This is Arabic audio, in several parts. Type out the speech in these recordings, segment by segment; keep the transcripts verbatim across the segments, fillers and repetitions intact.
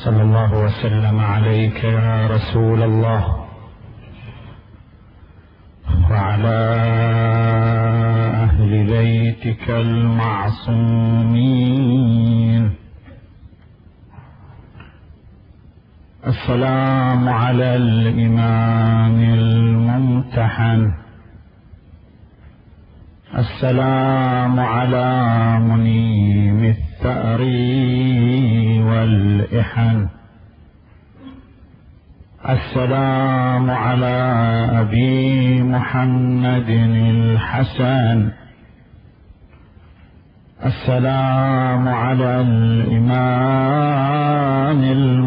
صلى الله وسلم عليك يا رسول الله وعلى أهل بيتك المعصومين. السلام على الإمام الممتحن، السلام على منيم الثأر والإحن، السلام على أبي محمد الحسن، السلام على الإمام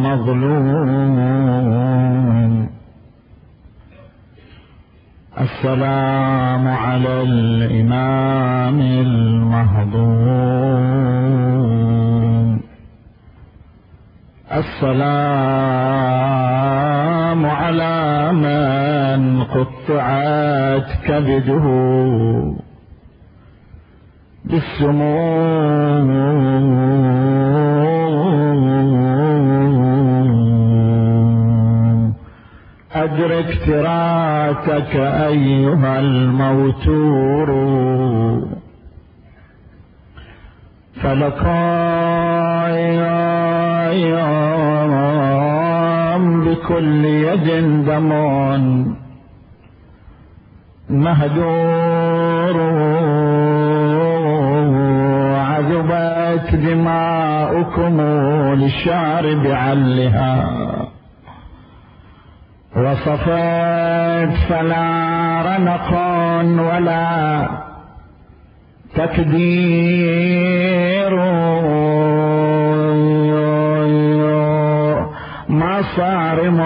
المظلوم، السلام على الإمام المهضوم، السلام على من قطعت كبده بالسموم. أدرك تراثك أيها الموتور، فلقايام بكل يد دم مهدور، عذبت دماؤكم للشارب علها، وصفت فلا رنق ولا تكدير، ما صارم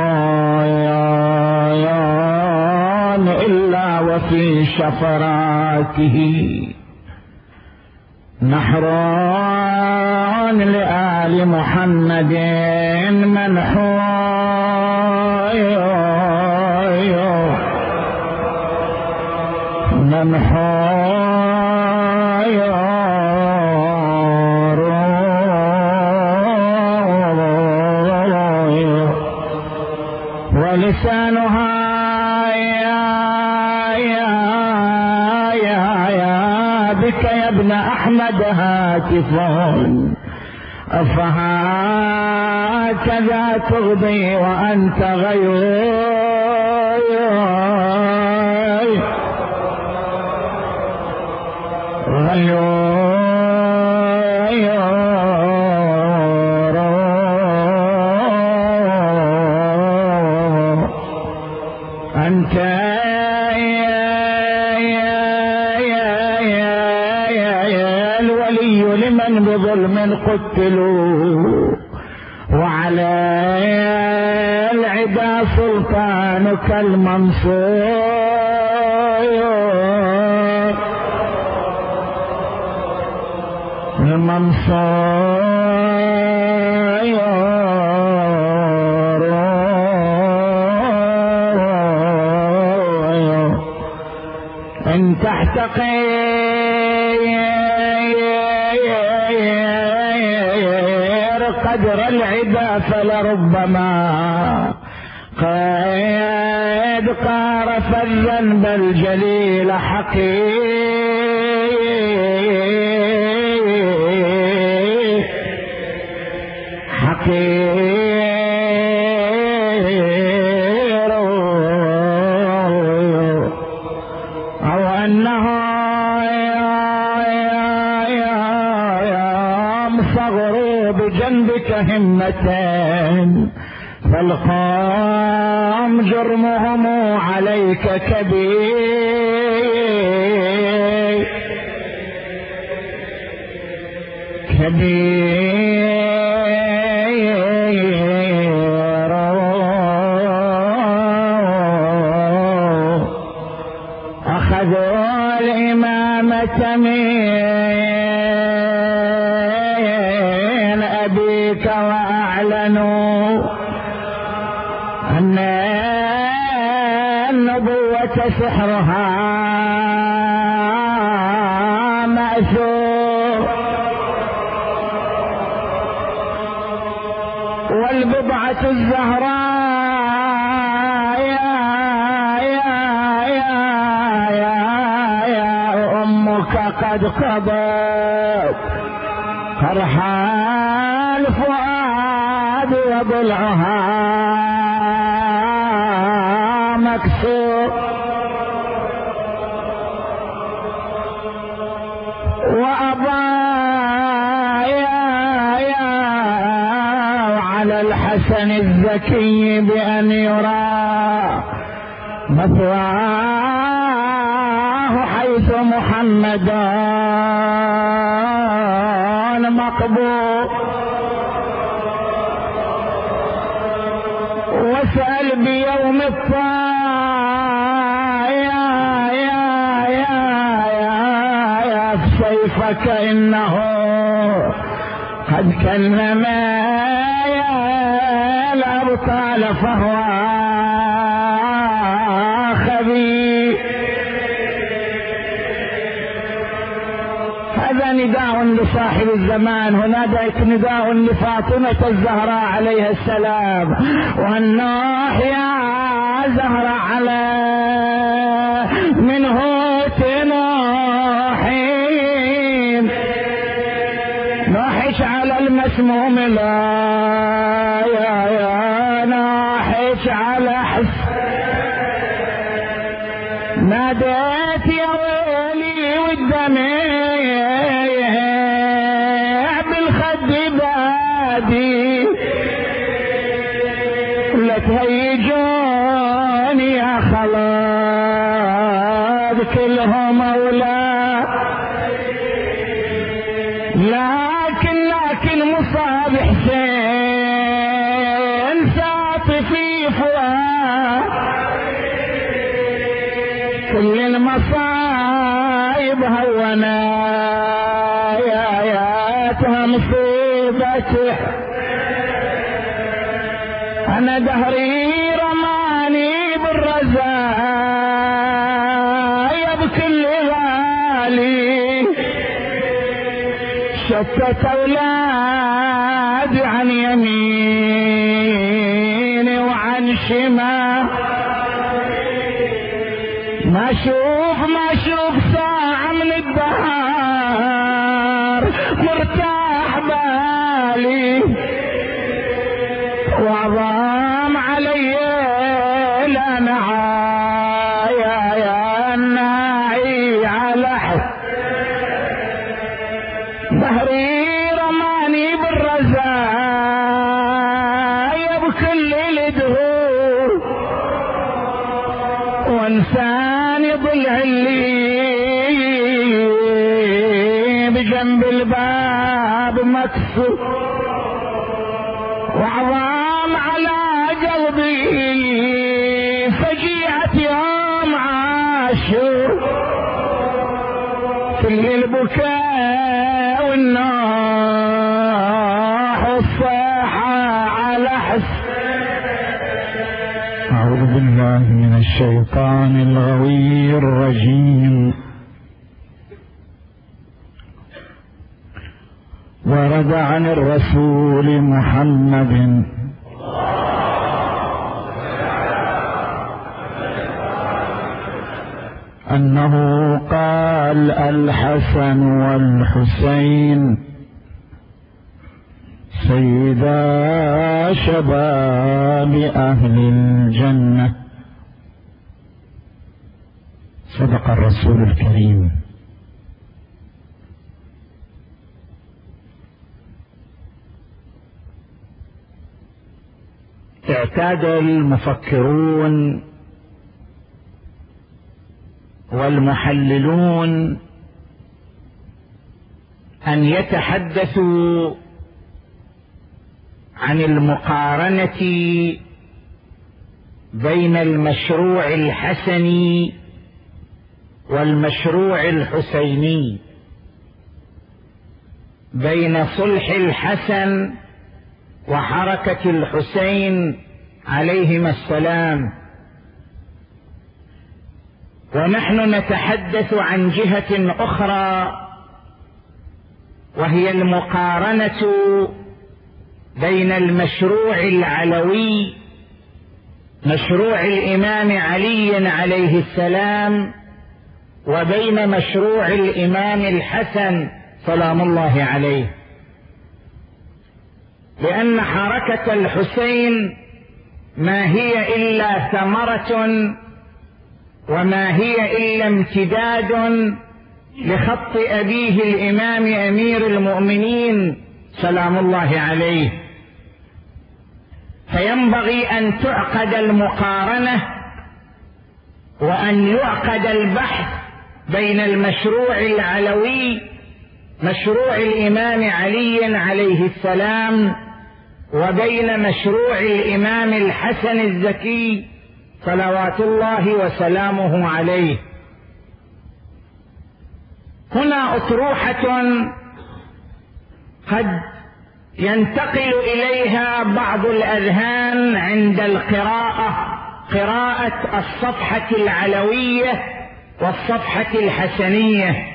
إلا وفي شفراته نحر لآل محمد منحور منحور، ولسانها يا يا يا يا بك يا ابن أحمد هاتف، فهكذا تغضي وأنت غيور، أنت الولي لمن بظلم قتلوا، وعلى العدا سلطانك المنصور المنصور. إن تحتقر قدر العدا فلربما قد قارف الذنب الجليل حقير حقير، أو أنه مصغر بجنبك همتين، فالقوم جرمهم عليك كبير كبير، أخذوا الإمامة من أبيك وأعلنوا أن النبوة سحرها مأثور، والبضعة الزهراء يا يا يا يا يا أمك قد قضت فرحا الفؤاد وضلعها مكسور وأبى يا يا على الحسن الزكي بأن يرى مثواه حيث محمدان مقبول واسأل بيوم الطاعة يا يا يا يا يا سيفك إنه قد كلم يا الأبطال فهو خبير. هذا نداء لصاحب الزمان، هناك نداء لفاطمة الزهراء عليها السلام، والنوح يا زهراء على منه تنوحين نوحش على المسموم لا يا يا نوحش على حس ناديت يا ويلي والدمع بالخد بادي لا تهيجوني يا خلاص كلهم أولاد، لكن لكن مصاب حسين ساطفي فؤاد كل المصايب هونا يا ياتها مصيبته. أنا دهري رماني بالرزايا بكل غالي شتت أولادي عن يميني وعن شمال، ما اشوف ما اشوف ساعة من الدهر مرتاح بالي وعظام علي لا نعايا يا الناعي على حد ظهري رماني بالرزايا بكل الدهور وانسان ضلع اللي بجنب الباب مكسور وعظام على قلبي فجيعة يوم عاشور كل البكاء والنوح والصيحة على حس. أعوذ بالله من الشيطان الغوي الرجيم. ورد عن الرسول محمد أنه قال: الحسن والحسين سيدا شباب أهل الجنة. صدق الرسول الكريم. اعتاد المفكرون والمحللون أن يتحدثوا عن المقارنة بين المشروع الحسني والمشروع الحسيني، بين صلح الحسن وحركة الحسين عليهما السلام. ونحن نتحدث عن جهة أخرى، وهي المقارنة بين المشروع العلوي، مشروع الإمام علي عليه السلام، وبين مشروع الإمام الحسن سلام الله عليه، لأن حركة الحسين ما هي إلا ثمرة وما هي إلا امتداد لخط أبيه الإمام أمير المؤمنين سلام الله عليه، فينبغي أن تعقد المقارنة وأن يعقد البحث بين المشروع العلوي مشروع الإمام علي عليه السلام وبين مشروع الإمام الحسن الزكي صلوات الله وسلامه عليه. هنا أطروحة قد ينتقل إليها بعض الأذهان عند القراءة، قراءة الصفحة العلوية والصفحة الحسنية.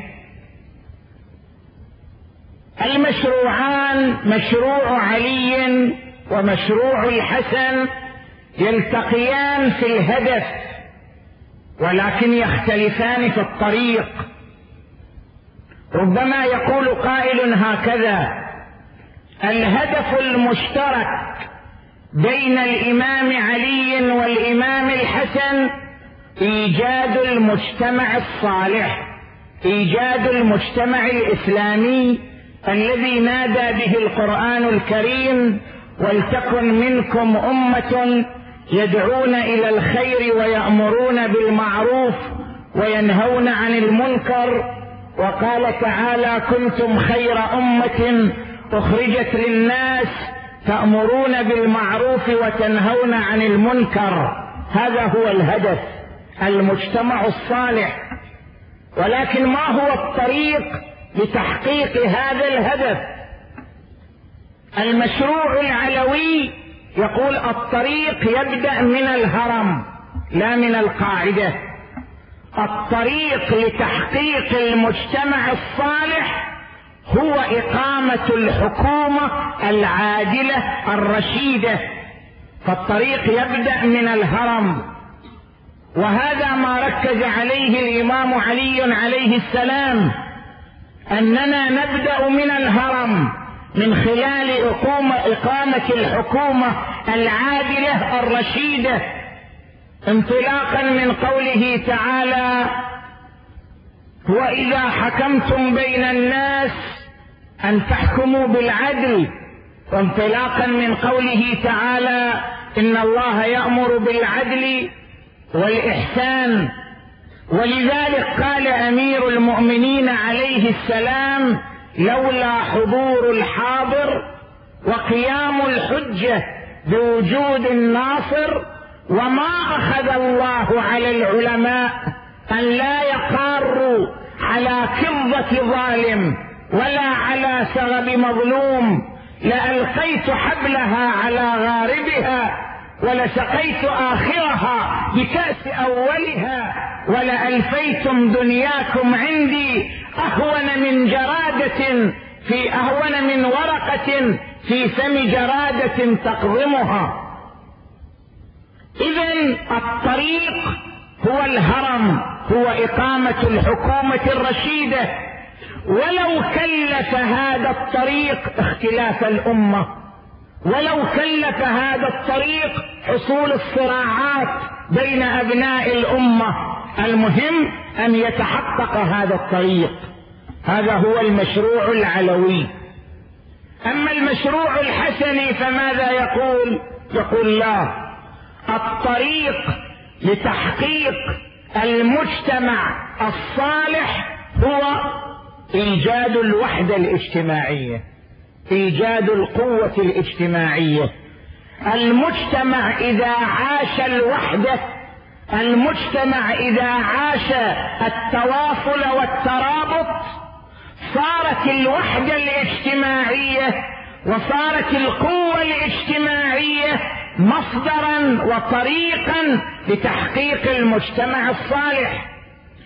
المشروعان مشروع علي ومشروع الحسن يلتقيان في الهدف ولكن يختلفان في الطريق. ربما يقول قائل هكذا: الهدف المشترك بين الإمام علي والإمام الحسن إيجاد المجتمع الصالح، إيجاد المجتمع الإسلامي الذي نادى به القرآن الكريم: ولتكن منكم أمة يدعون إلى الخير ويأمرون بالمعروف وينهون عن المنكر. وقال تعالى: كنتم خير أمة أخرجت للناس تأمرون بالمعروف وتنهون عن المنكر. هذا هو الهدف، المجتمع الصالح. ولكن ما هو الطريق لتحقيق هذا الهدف؟ المشروع العلوي يقول الطريق يبدأ من الهرم لا من القاعدة. الطريق لتحقيق المجتمع الصالح هو إقامة الحكومة العادلة الرشيدة، فالطريق يبدأ من الهرم. وهذا ما ركز عليه الإمام علي عليه السلام، أننا نبدأ من الهرم من خلال إقامة الحكومة العادلة الرشيدة، انطلاقا من قوله تعالى: وإذا حكمتم بين الناس أن تحكموا بالعدل، وانطلاقا من قوله تعالى: إن الله يأمر بالعدل والإحسان. ولذلك قال أمير المؤمنين عليه السلام: لولا حضور الحاضر وقيام الحجة بوجود الناصر وما أخذ الله على العلماء أن لا يقاروا على كظة ظالم ولا على سغب مظلوم، لألقيت حبلها على غاربها ولسقيت آخرها بكأس أولها ولألفيتم دنياكم عندي أهون من جرادة في أهون من ورقة في فم جرادة تقضمها. إذن الطريق هو الهرم، هو إقامة الحكومة الرشيدة، ولو كلف هذا الطريق اختلاف الأمة، ولو كلف هذا الطريق حصول الصراعات بين أبناء الأمة، المهم أن يتحقق هذا الطريق. هذا هو المشروع العلوي. أما المشروع الحسني فماذا يقول؟ يقول: لا، الطريق لتحقيق المجتمع الصالح هو إيجاد الوحدة الاجتماعية، إيجاد القوة الاجتماعية. المجتمع إذا عاش الوحدة، المجتمع إذا عاش التواصل والترابط، صارت الوحدة الاجتماعية وصارت القوة الاجتماعية مصدرا وطريقا لتحقيق المجتمع الصالح.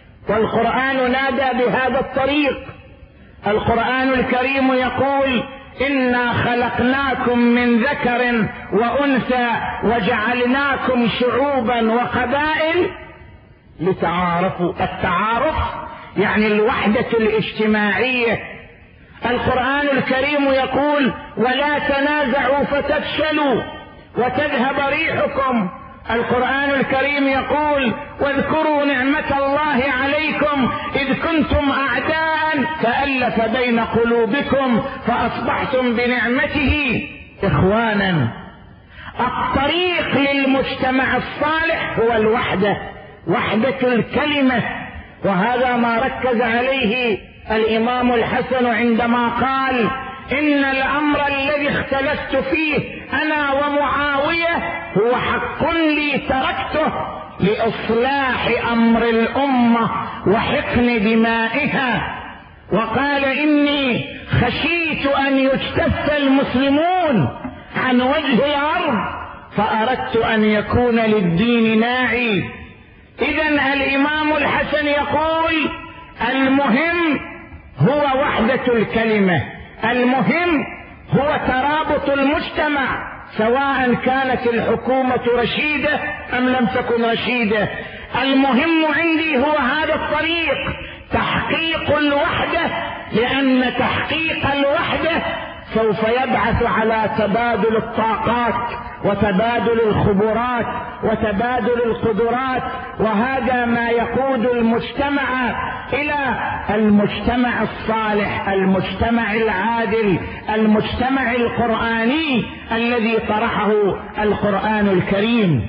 والقرآن نادى بهذا الطريق. القرآن الكريم يقول: إنا خلقناكم من ذكر وأنثى وجعلناكم شعوبا وقبائل لتعارفوا. التعارف يعني الوحدة الاجتماعية. القرآن الكريم يقول ولا تنازعوا فتفشلوا وتذهب ريحكم. القرآن الكريم يقول واذكروا نعمة الله عليكم إذ كنتم أعداء فألف بين قلوبكم فأصبحتم بنعمته إخوانا. الطريق للمجتمع الصالح هو الوحدة، وحدة الكلمة، وهذا ما ركز عليه الإمام الحسن عندما قال إن الأمر الذي اختلفت فيه أنا ومعاوية هو حق لي تركته لإصلاح أمر الأمة وحقن دمائها. وقال إني خشيت أن يجتث المسلمون عن وجه الأرض فأردت أن يكون للدين ناعي. إذن الإمام الحسن يقول المهم هو وحدة الكلمة، المهم هو ترابط المجتمع سواء كانت الحكومة رشيدة أم لم تكن رشيدة. المهم عندي هو هذا الطريق، تحقيق الوحدة، لأن تحقيق الوحدة سوف يبعث على تبادل الطاقات وتبادل الخبرات وتبادل القدرات، وهذا ما يقود المجتمع إلى المجتمع الصالح، المجتمع العادل، المجتمع القرآني الذي طرحه القرآن الكريم.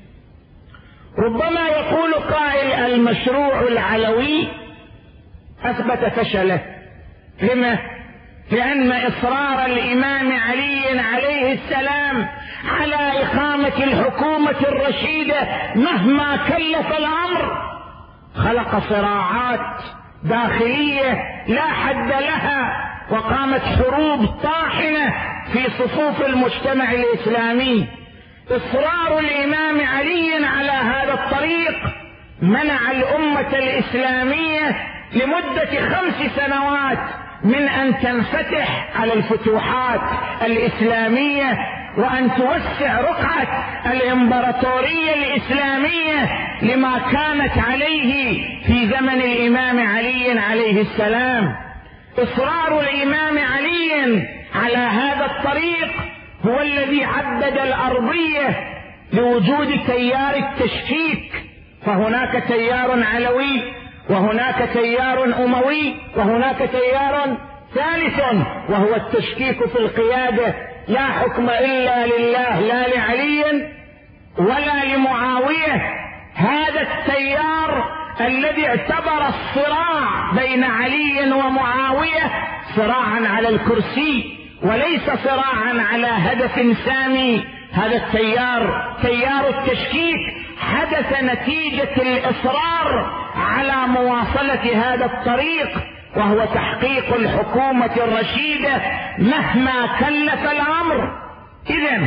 ربما يقول قائل المشروع العلوي أثبت فشله. لما؟ لأن إصرار الإمام علي عليه السلام على إقامة الحكومة الرشيدة مهما كلف الأمر خلق صراعات داخلية لا حد لها، وقامت حروب طاحنة في صفوف المجتمع الإسلامي. إصرار الإمام علي على هذا الطريق منع الأمة الإسلامية لمدة خمس سنوات من أن تنفتح على الفتوحات الإسلامية وأن توسع رقعة الإمبراطورية الإسلامية لما كانت عليه في زمن الإمام علي عليه السلام. إصرار الإمام علي على هذا الطريق هو الذي عدد الأرضية لوجود تيار التشكيك، فهناك تيار علوي وهناك تيار أموي وهناك تيار ثالث وهو التشكيك في القيادة، لا حكم إلا لله لا لعلي ولا لمعاوية. هذا التيار الذي اعتبر الصراع بين علي ومعاوية صراعا على الكرسي وليس صراعا على هدف سامي، هذا التيار تيار التشكيك حدث نتيجة الإصرار على مواصلة هذا الطريق، وهو تحقيق الحكومة الرشيدة مهما كلف الأمر. إذن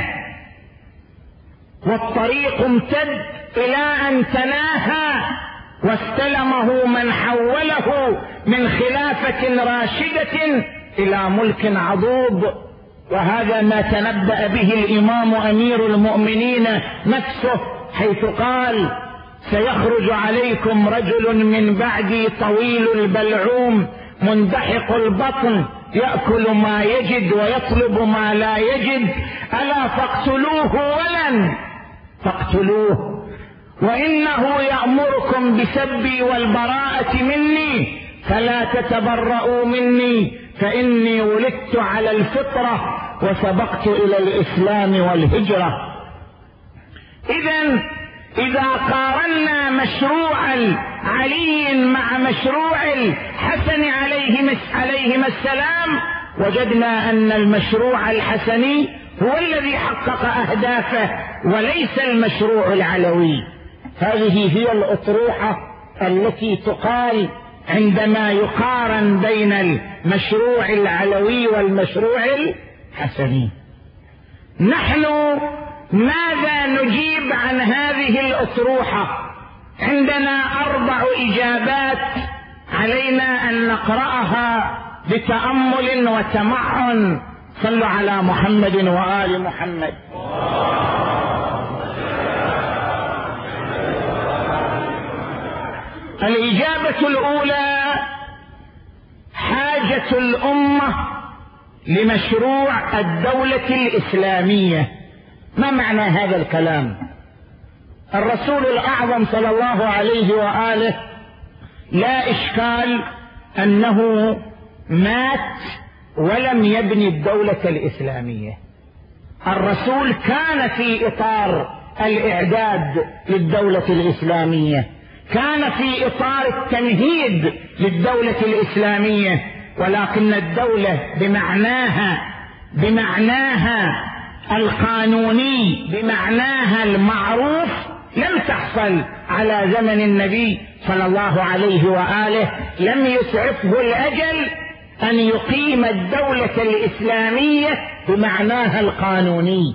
والطريق امتد إلى أن تناهى واستلمه من حوله من خلافة راشدة إلى ملك عضوض، وهذا ما تنبأ به الإمام أمير المؤمنين نفسه حيث قال سيخرج عليكم رجل من بعدي طويل البلعوم مندحق البطن يأكل ما يجد ويطلب ما لا يجد، ألا فاقتلوه ولن فاقتلوه، وإنه يأمركم بسبي والبراءة مني فلا تتبرؤوا مني فإني ولدت على الفطرة وسبقت إلى الإسلام والهجرة. إذن إذا قارنا مشروع علي مع مشروع الحسن عليهما السلام وجدنا أن المشروع الحسني هو الذي حقق أهدافه وليس المشروع العلوي. هذه هي الأطروحة التي تقال عندما يقارن بين المشروع العلوي والمشروع الحسني. نحن ماذا نجيب عن هذه الأطروحة؟ عندنا أربع إجابات علينا أن نقرأها بتأمل وتمعن صلوا على محمد وآل محمد. الإجابة الأولى: حاجة الأمة لمشروع الدولة الإسلامية. ما معنى هذا الكلام؟ الرسول الأعظم صلى الله عليه وآله لا إشكال أنه مات ولم يبني الدولة الإسلامية. الرسول كان في إطار الإعداد للدولة الإسلامية، كان في إطار التمهيد للدولة الإسلامية، ولكن الدولة بمعناها بمعناها القانوني بمعناها المعروف لم تحصل على زمن النبي صلى الله عليه وآله. لم يسعفه الأجل أن يقيم الدولة الإسلامية بمعناها القانوني.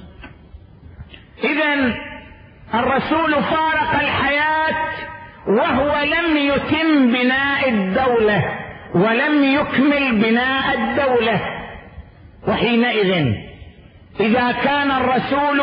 إذن الرسول فارق الحياة وهو لم يتم بناء الدولة ولم يكمل بناء الدولة. وحينئذ إذا كان الرسول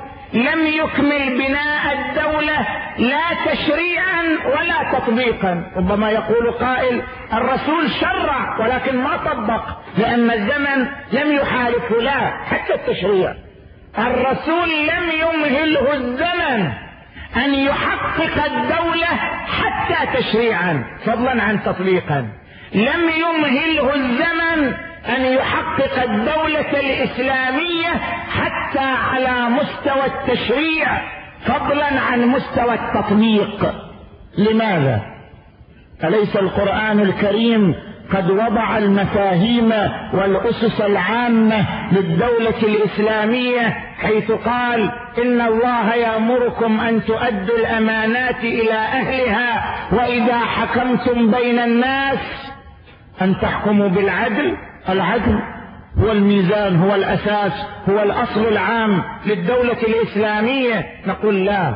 لم يكمل بناء الدولة لا تشريعا ولا تطبيقا، ربما يقول قائل: الرسول شرع ولكن ما طبق لأن الزمن لم يحالفه. لا، حتى التشريع الرسول لم يمهله الزمن أن يحقق الدولة حتى تشريعا فضلا عن تطبيقا. لم يمهله الزمن أن يحقق الدولة الإسلامية حتى على مستوى التشريع فضلا عن مستوى التطبيق. لماذا؟ أليس القرآن الكريم قد وضع المفاهيم والأسس العامة للدولة الإسلامية، حيث قال: إن الله يأمركم أن تؤدوا الأمانات إلى أهلها وإذا حكمتم بين الناس أن تحكموا بالعدل. العدل هو الميزان، هو الأساس، هو الأصل العام للدولة الإسلامية. نقول لا.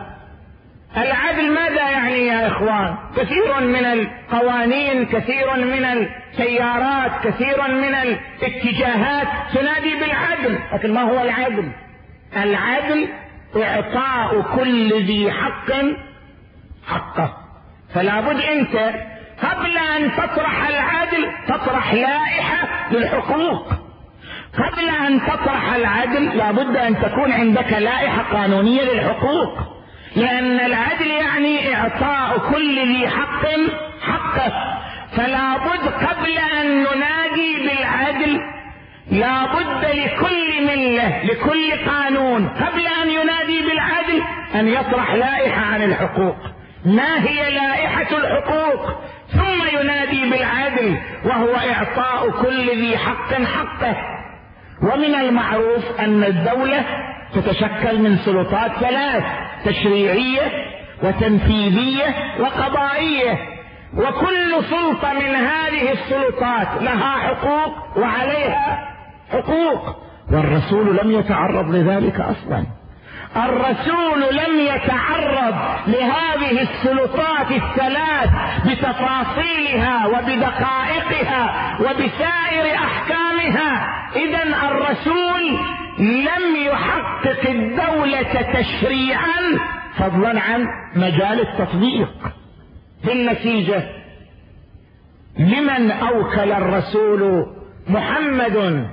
العدل ماذا يعني يا إخوان؟ كثير من القوانين، كثير من التيارات، كثير من الاتجاهات تنادي بالعدل، لكن ما هو العدل؟ العدل إعطاء كل ذي حق حقه. فلا بد أنت قبل أن تطرح العدل تطرح لائحة للحقوق. قبل أن تطرح العدل لابد أن تكون عندك لائحة قانونية للحقوق، لأن العدل يعني إعطاء كل ذي حق حقه. فلا بد قبل أن ننادي بالعدل لابد لكل ملة، لكل قانون، قبل أن ينادي بالعدل أن يطرح لائحة عن الحقوق. ما هي لائحة الحقوق؟ ثم ينادي بالعدل، وهو إعطاء كل ذي حق حقه. ومن المعروف أن الدولة تتشكل من سلطات ثلاث: تشريعية وتنفيذية وقضائية، وكل سلطة من هذه السلطات لها حقوق وعليها حقوق، والرسول لم يتعرض لذلك أصلا. الرسول لم يتعرض لهذه السلطات الثلاث بتفاصيلها وبدقائقها وبسائر أحكامها. إذن الرسول لم يحقق الدولة تشريعا فضلا عن مجال التطبيق. بالنتيجة لمن أوكل الرسول محمد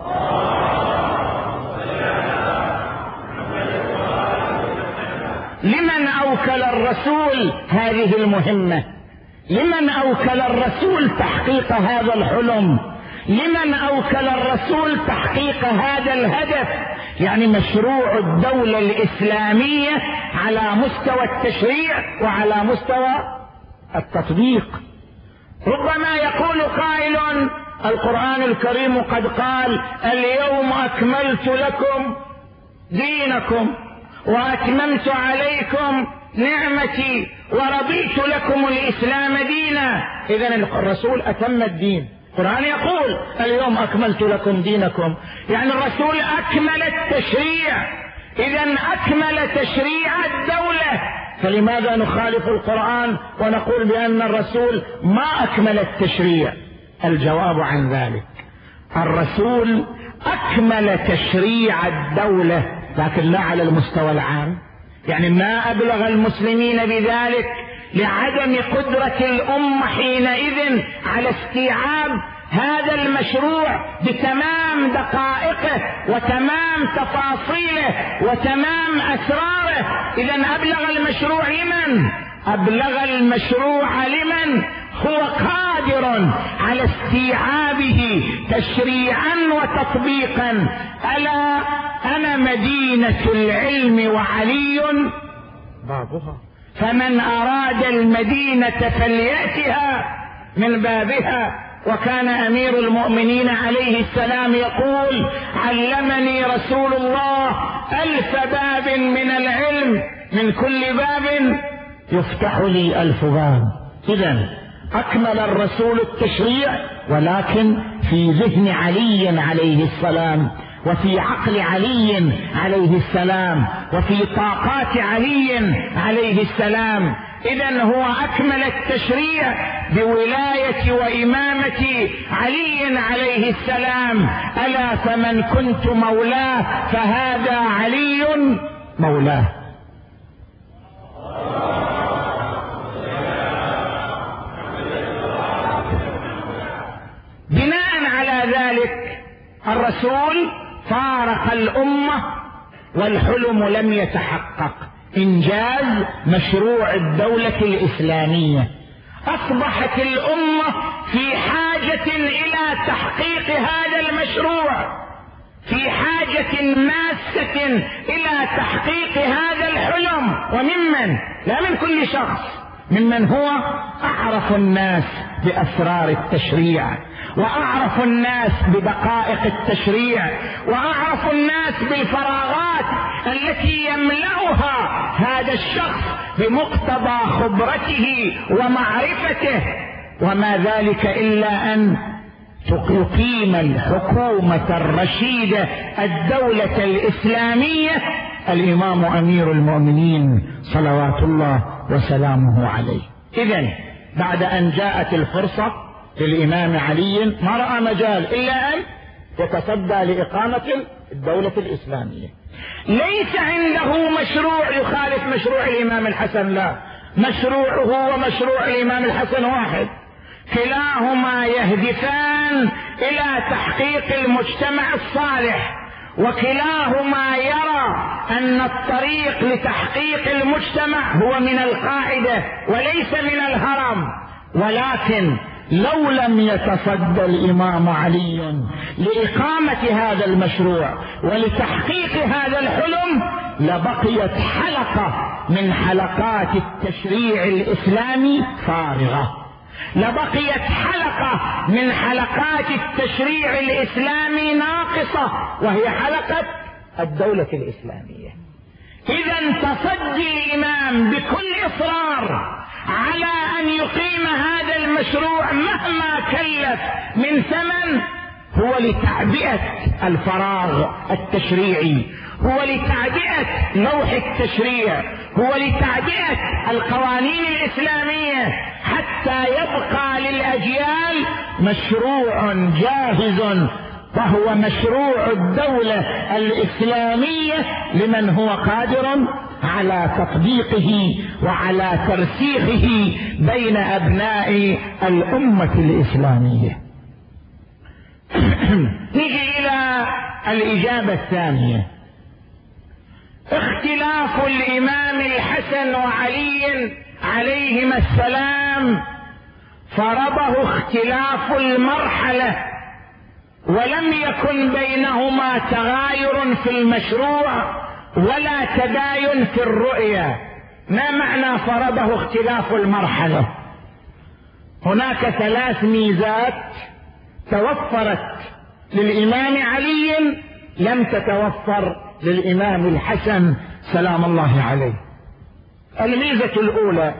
لمن أوكل الرسول هذه المهمة؟ لمن أوكل الرسول تحقيق هذا الحلم؟ لمن أوكل الرسول تحقيق هذا الهدف؟ يعني مشروع الدولة الإسلامية على مستوى التشريع وعلى مستوى التطبيق. ربما يقول قائل: القرآن الكريم قد قال: اليوم أكملت لكم دينكم وأتممت عليكم نعمتي ورضيت لكم الإسلام دينا. إذن الرسول أتم الدين. القرآن يقول: اليوم أكملت لكم دينكم، يعني الرسول أكمل التشريع. إذن أكمل تشريع الدولة، فلماذا نخالف القرآن ونقول بأن الرسول ما أكمل التشريع؟ الجواب عن ذلك: الرسول أكمل تشريع الدولة، لكن لا على المستوى العام. يعني ما أبلغ المسلمين بذلك لعدم قدرة الأمة حينئذ على استيعاب هذا المشروع بتمام دقائقه وتمام تفاصيله وتمام أسراره. إذن أبلغ المشروع لمن؟ أبلغ المشروع لمن هو قادر على استيعابه تشريعا وتطبيقا. ألا أنا مدينة العلم وعلي بابها، فمن أراد المدينة فليأتها من بابها. وكان أمير المؤمنين عليه السلام يقول: علمني رسول الله ألف باب من العلم، من كل باب يفتح لي ألف باب. إذن أكمل الرسول التشريع، ولكن في ذهن علي عليه السلام، وفي عقل علي عليه السلام، وفي طاقات علي عليه السلام. إذن هو أكمل التشريع بولاية وإمامة علي عليه السلام. ألا فمن كنت مولاه فهذا علي مولاه. بناء على ذلك الرسول فارق الأمة والحلم لم يتحقق. إنجاز مشروع الدولة الإسلامية. أصبحت الأمة في حاجة إلى تحقيق هذا المشروع، في حاجة ماسة إلى تحقيق هذا الحلم. وممن؟ لا من كل شخص، ممن هو أعرف الناس بأسرار التشريع، وأعرف الناس بدقائق التشريع، وأعرف الناس بالفراغات التي يملأها هذا الشخص بمقتضى خبرته ومعرفته. وما ذلك إلا أن تقيم الحكومة الرشيدة الدولة الإسلامية الإمام أمير المؤمنين صلوات الله وسلامه عليه. إذن بعد أن جاءت الفرصة للإمام علي ما رأى مجال إلا أن يتصدى لإقامة الدولة الإسلامية. ليس عنده مشروع يخالف مشروع الإمام الحسن، لا، مشروعه ومشروع الإمام الحسن واحد، كلاهما يهدفان إلى تحقيق المجتمع الصالح، وكلاهما يرى أن الطريق لتحقيق المجتمع هو من القاعدة وليس من الهرم. ولكن لو لم يتصدى الإمام علي لإقامة هذا المشروع ولتحقيق هذا الحلم لبقيت حلقة من حلقات التشريع الإسلامي فارغة، لبقيت حلقة من حلقات التشريع الإسلامي ناقصة، وهي حلقة الدولة الإسلامية. إذا تصدي الإمام بكل إصرار على أن يقيم هذا المشروع مهما كلف من ثمن، هو لتعبئة الفراغ التشريعي، هو لتعبئة لوح التشريع، هو لتعبئة القوانين الإسلامية، حتى يبقى للأجيال مشروع جاهز، وهو مشروع الدولة الإسلامية لمن هو قادر على تطبيقه وعلى ترسيخه بين أبناء الأمة الإسلامية. نجي إلى الإجابة الثانية. اختلاف الإمام الحسن وعلي عليهما السلام فرضه اختلاف المرحلة، ولم يكن بينهما تغاير في المشروع ولا تباين في الرؤية. ما معنى فرضه اختلاف المرحلة؟ هناك ثلاث ميزات توفرت للإمام علي لم تتوفر للإمام الحسن سلام الله عليه. الميزة الأولى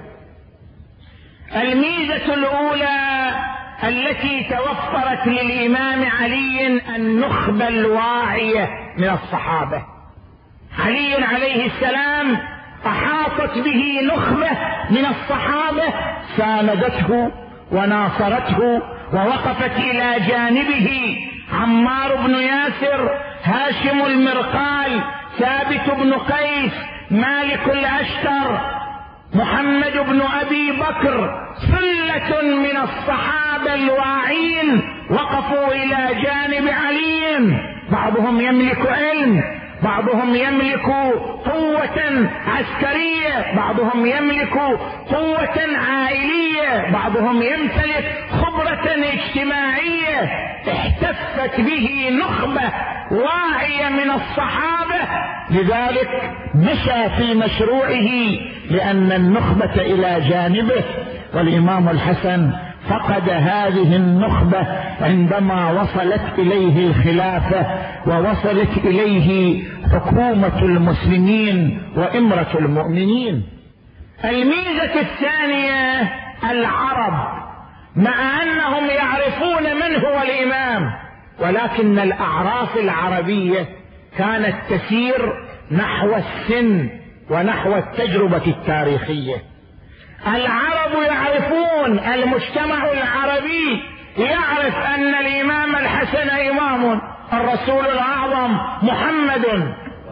الميزة الأولى التي توفرت للإمام علي النخبة الواعية من الصحابة. علي عليه السلام أحاطت به نخبة من الصحابة ساندته وناصرته ووقفت إلى جانبه عمار بن ياسر، هاشم المرقال، ثابت بن قيس، مالك الأشتر، محمد بن أبي بكر، ثلة من الصحابة الواعين وقفوا إلى جانب علي. بعضهم يملك علم، بعضهم يملك قوة عسكرية، بعضهم يملك قوة عائلية، بعضهم يمتلك خبرة اجتماعية. احتفت به نخبة واعية من الصحابة، لذلك مشى في مشروعه لأن النخبة إلى جانبه. والإمام الحسن فقد هذه النخبة عندما وصلت إليه الخلافة ووصلت إليه حكومة المسلمين وإمرة المؤمنين. الميزة الثانية العرب، مع أنهم يعرفون من هو الإمام، ولكن الأعراف العربية كانت تسير نحو السن ونحو التجربة التاريخية. العرب يعرفون، المجتمع العربي يعرف أن الإمام الحسن إمام، الرسول الأعظم محمد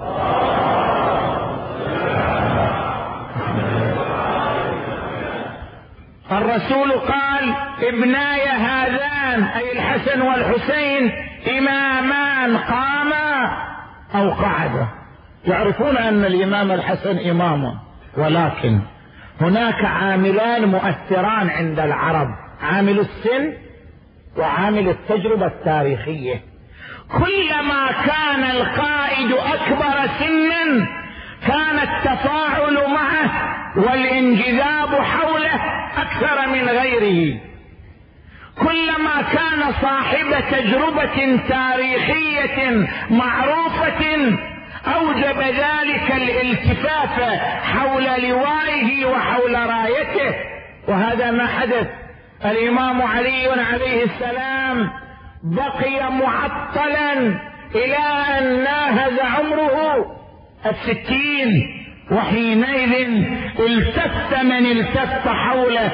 الرسول قال: ابناي هذان أي الحسن والحسين إمامان قاما أو قعدا. يعرفون أن الإمام الحسن إمام، ولكن هناك عاملان مؤثران عند العرب: عامل السن وعامل التجربة التاريخية. كلما كان القائد أكبر سنا كان التفاعل معه والانجذاب حوله أكثر من غيره. كلما كان صاحب تجربة تاريخية معروفة أوجب ذلك الالتفاف حول لوائه وحول رايته، وهذا ما حدث. الإمام علي عليه السلام بقي معطلا إلى أن ناهز عمره الستين، وحينئذ التف من التف حوله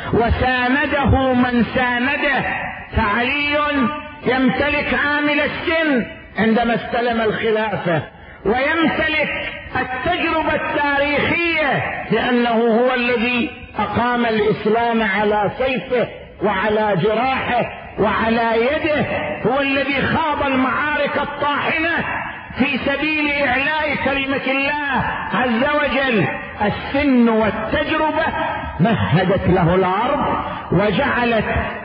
وسانده من سانده. فعلي يمتلك عامل السن عندما استلم الخلافة، ويمتلك التجربة التاريخية لأنه هو الذي أقام الإسلام على سيفه وعلى جراحه وعلى يده، هو الذي خاض المعارك الطاحنة في سبيل إعلاء كلمة الله عز وجل. السن والتجربة مهدت له الأرض وجعلت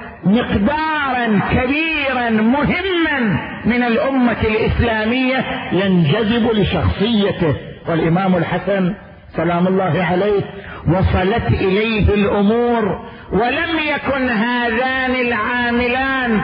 مقدارا كبيرا مهما من الأمة الإسلامية ينجذب لشخصيته. والإمام الحسن سلام الله عليه وصلت إليه الأمور ولم يكن هذان العاملان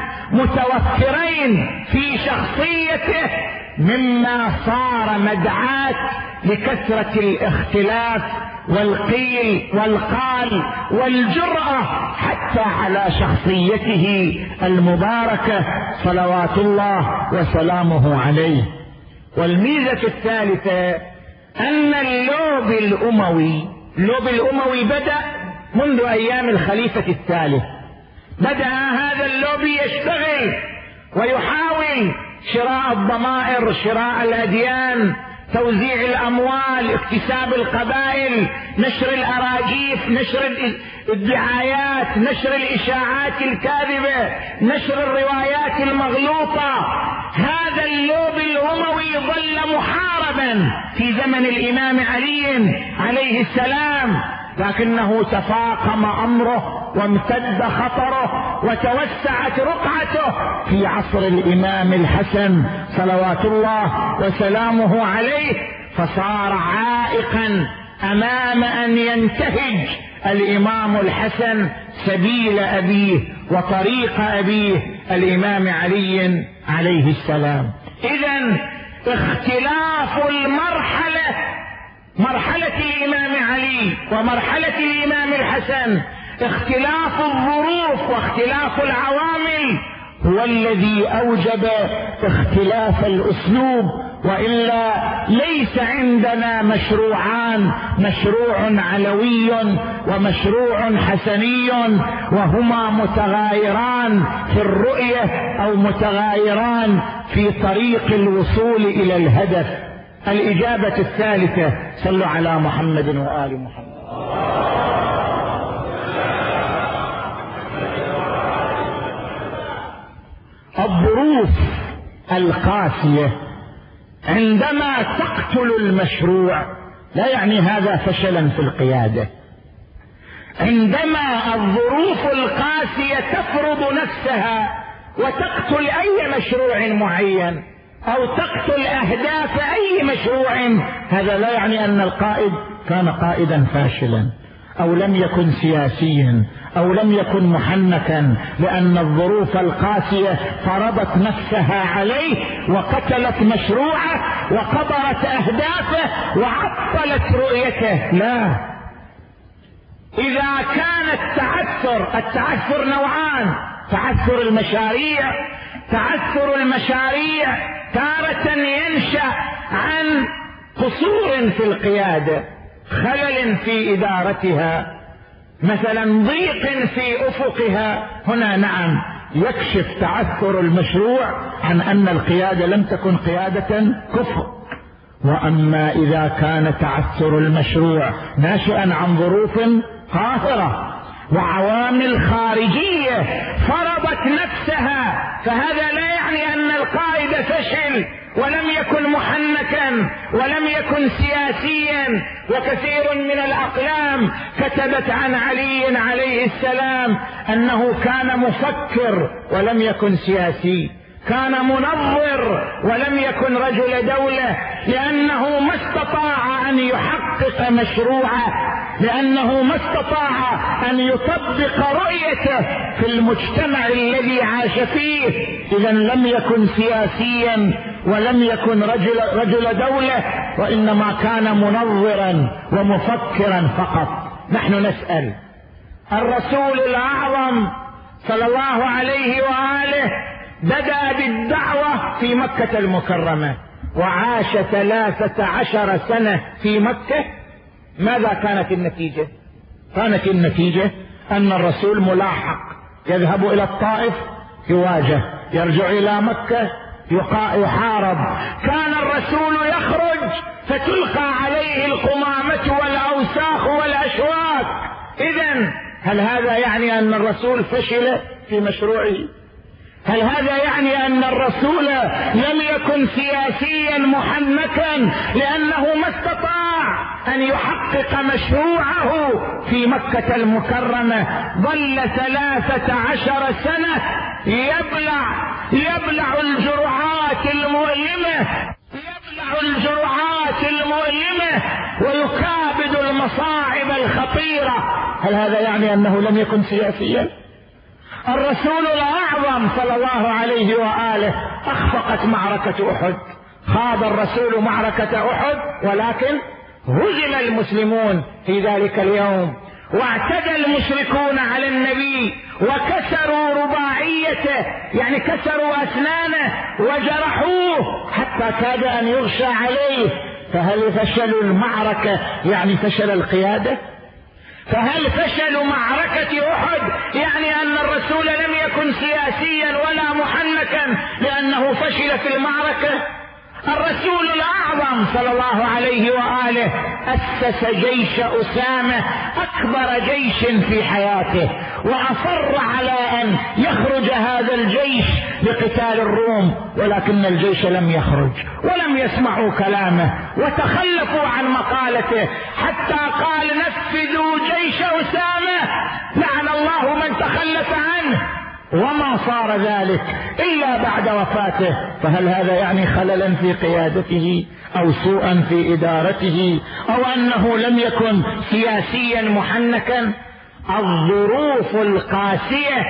متوفرين في شخصيته، مما صار مدعاة لكثرة الاختلاف والقيل والقال والجرأة حتى على شخصيته المباركة صلوات الله وسلامه عليه. والميزة الثالثة أن اللوب الأموي اللوب الأموي بدأ منذ أيام الخليفة الثالث. بدأ هذا اللوب يشتغل ويحاول شراء الضمائر، شراء الأديان، توزيع الأموال، اكتساب القبائل، نشر الأراجيف، نشر الدعايات، نشر الإشاعات الكاذبة، نشر الروايات المغلوطة. هذا اللوب الأموي ظل محاربا في زمن الإمام علي عليه السلام، لكنه تفاقم أمره وامتد خطره وتوسعت رقعته في عصر الإمام الحسن صلوات الله وسلامه عليه، فصار عائقا أمام أن ينتهج الإمام الحسن سبيل أبيه وطريق أبيه الإمام علي عليه السلام. إذن اختلاف المرحلة، مرحلة الإمام علي ومرحلة الإمام الحسن، اختلاف الظروف واختلاف العوامل هو الذي أوجب اختلاف الأسلوب وإلا ليس عندنا مشروعان، مشروع علوي ومشروع حسني، وهما متغايران في الرؤية أو متغايران في طريق الوصول إلى الهدف. الإجابة الثالثة: صلوا على محمد وآل محمد. الظروف القاسية عندما تقتل المشروع لا يعني هذا فشلا في القيادة. عندما الظروف القاسية تفرض نفسها وتقتل أي مشروع معين أو تقتل أهداف أي مشروع، هذا لا يعني أن القائد كان قائدا فاشلا أو لم يكن سياسيا أو لم يكن محنكا، لأن الظروف القاسية فرضت نفسها عليه وقتلت مشروعه وقبرت أهدافه وعطلت رؤيته. لا، إذا كان التعثر، التعثر نوعان: تعثر المشاريع تعثر المشاريع تارة ينشأ عن قصور في القيادة، خلل في إدارتها، مثلا ضيق في أفقها، هنا نعم يكشف تعثر المشروع عن أن القيادة لم تكن قيادة كفء. وأما إذا كان تعثر المشروع ناشئا عن ظروف قاهرة وعوامل خارجية فرضت نفسها، فهذا لا يعني أن القائد فشل ولم يكن محنكا ولم يكن سياسيا. وكثير من الأقلام كتبت عن علي عليه السلام أنه كان مفكر ولم يكن سياسي، كان منظر ولم يكن رجل دولة، لأنه ما استطاع أن يحقق مشروعه، لأنه ما استطاع أن يطبق رؤيته في المجتمع الذي عاش فيه. إذا لم يكن سياسيا ولم يكن رجل, رجل دولة، وإنما كان منظرا ومفكرا فقط. نحن نسأل الرسول الأعظم صلى الله عليه وآله بدأ بالدعوة في مكة المكرمة وعاش ثلاثة عشر سنة في مكة. ماذا كانت النتيجة؟ كانت النتيجة أن الرسول ملاحق، يذهب إلى الطائف يواجه، يرجع إلى مكة يحارب. كان الرسول يخرج فتلقى عليه القمامة والأوساخ والأشواك. إذن هل هذا يعني أن الرسول فشل في مشروعه؟ هل هذا يعني أن الرسول لم يكن سياسيا محنكا لأنه ما استطاع أن يحقق مشروعه في مكة المكرمة؟ ظل ثلاثة عشر سنة يبلع يبلع الجرعات المؤلمة يبلع الجرعات المؤلمة ويكابد المصاعب الخطيرة. هل هذا يعني أنه لم يكن سياسيا؟ الرسول الأعظم صلى الله عليه وآله أخفقت معركة أحد، خاض الرسول معركة أحد ولكن هزم المسلمون في ذلك اليوم، واعتدى المشركون على النبي وكسروا رباعيته، يعني كسروا أسنانه وجرحوه حتى كاد أن يغشى عليه. فهل فشل المعركة يعني فشل القيادة؟ فهل فشل معركة أحد يعني أن الرسول لم يكن سياسيا ولا محنكا لأنه فشل في المعركة؟ الرسول الأعظم صلى الله عليه وآله أسس جيش أسامة، أكبر جيش في حياته، وأصر على أن يخرج هذا الجيش لقتال الروم، ولكن الجيش لم يخرج ولم يسمعوا كلامه وتخلفوا عن مقالته، حتى قال: نفذوا جيش أسامة، لعن الله من تخلف عنه. وما صار ذلك إلا بعد وفاته. فهل هذا يعني خللا في قيادته أو سوءا في إدارته أو أنه لم يكن سياسيا محنكا؟ الظروف القاسية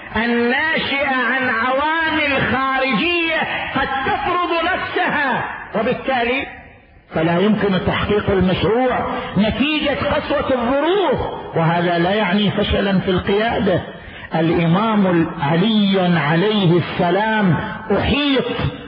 الناشئة عن عوامل خارجية قد تفرض نفسها، وبالتالي فلا يمكن تحقيق المشروع نتيجة قسوة الظروف، وهذا لا يعني فشلا في القيادة. الإمام علي عليه السلام أحيط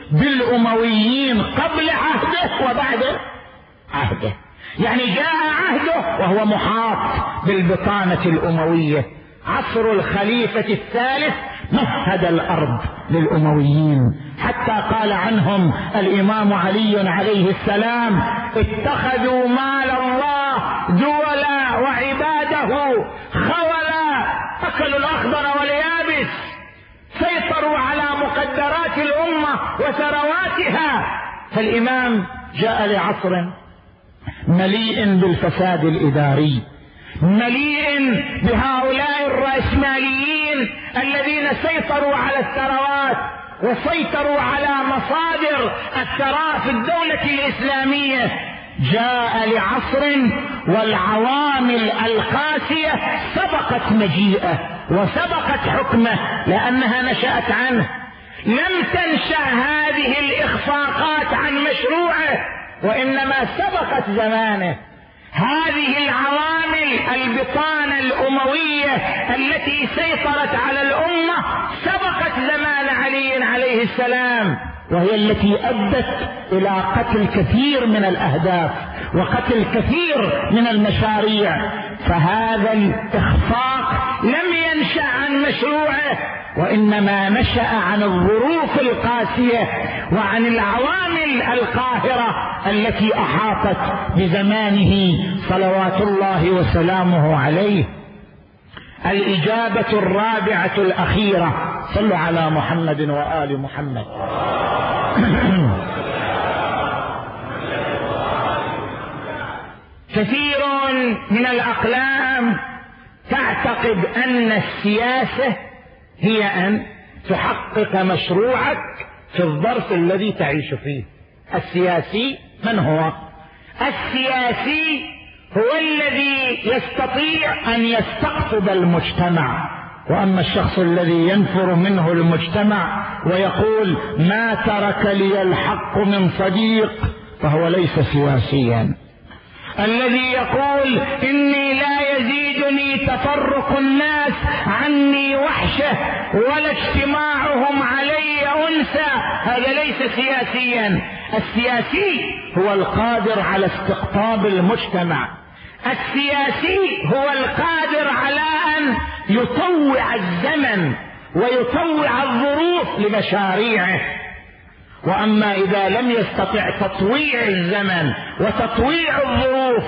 بالأمويين قبل عهده وبعد عهده، يعني جاء عهده وهو محاط بالبطانة الأموية. عصر الخليفة الثالث مهد الأرض للأمويين، حتى قال عنهم الإمام علي عليه السلام: اتخذوا مال الله دولا وعباده خولا، أكلوا الأخضر واليابس، سيطروا على مقدرات الأمة وثرواتها. فالإمام جاء لعصر مليء بالفساد الإداري، مليء بهؤلاء الرأسماليين الذين سيطروا على الثروات وسيطروا على مصادر الثراء في الدولة الإسلامية. جاء لعصر والعوامل القاسية سبقت مجيئه وسبقت حكمه، لأنها نشأت عنه. لم تنشأ هذه الإخفاقات عن مشروعه، وإنما سبقت زمانه. هذه العوامل البطانة الأموية التي سيطرت على الأمة سبقت زمان علي عليه السلام، وهي التي أدت إلى قتل كثير من الأهداف وقتل كثير من المشاريع. فهذا الإخفاق لم ينشأ عن مشروعه، وإنما نشأ عن الظروف القاسية وعن العوامل القاهرة التي أحاطت بزمانه صلوات الله وسلامه عليه. الإجابة الرابعة الأخيرة، صلوا على محمد وآل محمد. كثير من الأقلام تعتقد أن السياسة هي أن تحقق مشروعك في الظرف الذي تعيش فيه. السياسي من هو؟ السياسي هو الذي يستطيع أن يستقطب المجتمع، وأما الشخص الذي ينفر منه المجتمع ويقول ما ترك لي الحق من صديق فهو ليس سياسيا. الذي يقول إني لا يزيدني تفرق الناس عني وحشة ولا اجتماعهم علي أنسى، هذا ليس سياسيا. السياسي هو القادر على استقطاب المجتمع، السياسي هو القادر على أن يطوع الزمن ويطوع الظروف لمشاريعه. وأما إذا لم يستطع تطويع الزمن وتطويع الظروف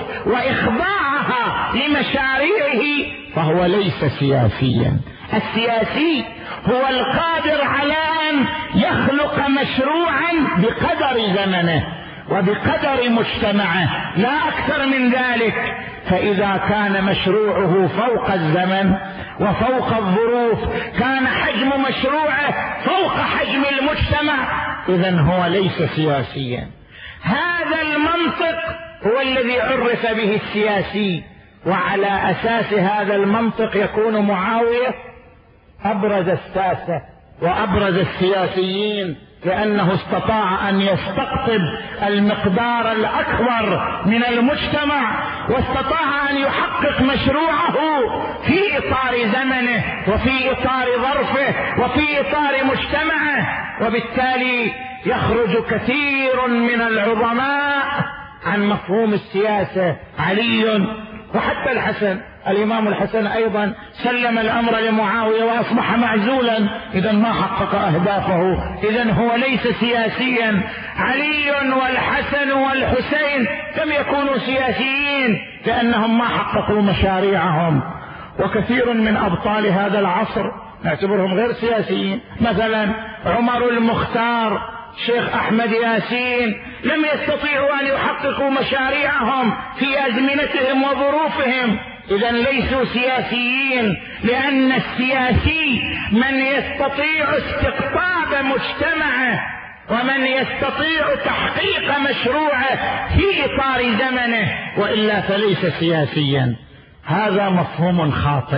وإخضاعها لمشاريعه فهو ليس سياسيا. السياسي هو القادر على أن يخلق مشروعا بقدر زمنه وبقدر مجتمعه، لا أكثر من ذلك. فإذا كان مشروعه فوق الزمن وفوق الظروف، كان حجم مشروعه فوق حجم المجتمع، إذن هو ليس سياسيا. هذا المنطق هو الذي عرف به السياسي، وعلى أساس هذا المنطق يكون معاوية أبرز الساسة وأبرز السياسيين، لأنه استطاع أن يستقطب المقدار الأكبر من المجتمع، واستطاع أن يحقق مشروعه في إطار زمنه وفي إطار ظرفه وفي إطار مجتمعه. وبالتالي يخرج كثير من العظماء عن مفهوم السياسة. علي وحتى الحسن، الإمام الحسن أيضا سلم الأمر لمعاوية وأصبح معزولا، إذا ما حقق أهدافه، إذا هو ليس سياسيا. علي والحسن والحسين لم يكونوا سياسيين لأنهم ما حققوا مشاريعهم. وكثير من أبطال هذا العصر نعتبرهم غير سياسيين، مثلا عمر المختار، شيخ أحمد ياسين، لم يستطيعوا أن يحققوا مشاريعهم في أزمنتهم وظروفهم، إذا ليسوا سياسيين. لأن السياسي من يستطيع استقطاب مجتمعه ومن يستطيع تحقيق مشروعه في إطار زمنه، وإلا فليس سياسيا. هذا مفهوم خاطئ.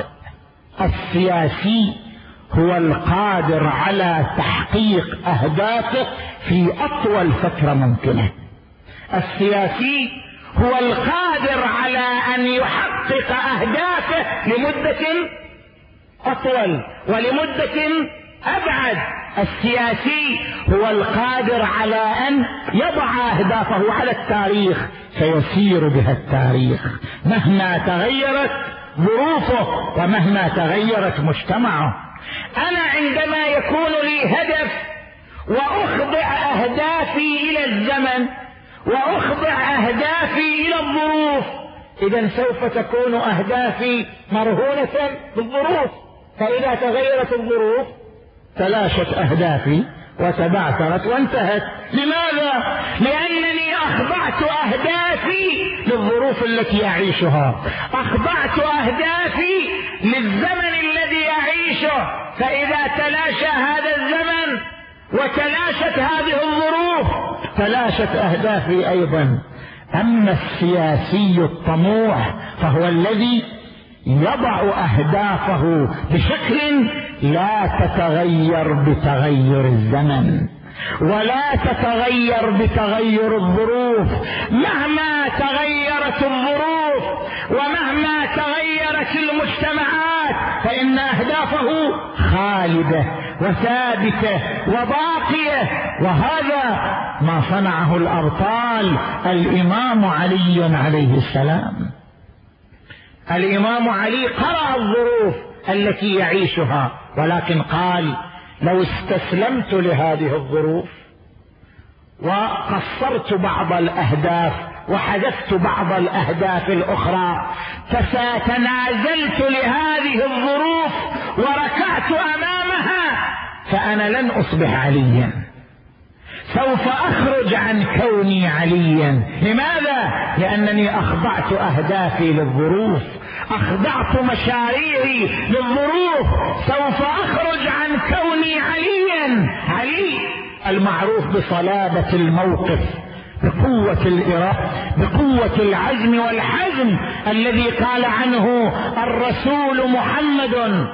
السياسي هو القادر على تحقيق أهدافه في أطول فترة ممكنة. السياسي هو القادر على أن يحقق أهدافه لمدة أطول ولمدة أبعد. السياسي هو القادر على أن يضع أهدافه على التاريخ فيسير بها التاريخ مهما تغيرت ظروفه ومهما تغيرت مجتمعه. أنا عندما يكون لي هدف وأخضع أهدافي إلى الزمن وأخضع أهدافي إلى الظروف، إذن سوف تكون أهدافي مرهونة بالظروف، فإذا تغيرت الظروف تلاشت أهدافي وتبعثرت وانتهت. لماذا؟ لأنني أخضعت أهدافي للظروف التي أعيشها، أخضعت أهدافي للزمن الذي أعيشه، فإذا تلاشى هذا الزمن وتلاشت هذه الظروف تلاشت أهدافي أيضا. أما السياسي الطموح فهو الذي يضع أهدافه بشكل لا تتغير بتغير الزمن ولا تتغير بتغير الظروف. مهما تغيرت الظروف ومهما تغيرت المجتمعات فإن أهدافه خالدة وثابتة وباقية، وهذا ما صنعه الأبطال. الإمام علي عليه السلام، الإمام علي قرأ الظروف التي يعيشها، ولكن قال لو استسلمت لهذه الظروف وقصرت بعض الأهداف وحذفت بعض الأهداف الأخرى فتنازلت لهذه الظروف وركعت أمامها فأنا لن أصبح عليا، سوف أخرج عن كوني عليا. لماذا؟ لأنني أخضعت أهدافي للظروف، أخضعت مشاريعي للظروف، سوف أخرج عن كوني عليا. علي المعروف بصلابة الموقف، بقوة الإرادة، بقوة العزم والحزم، الذي قال عنه الرسول محمد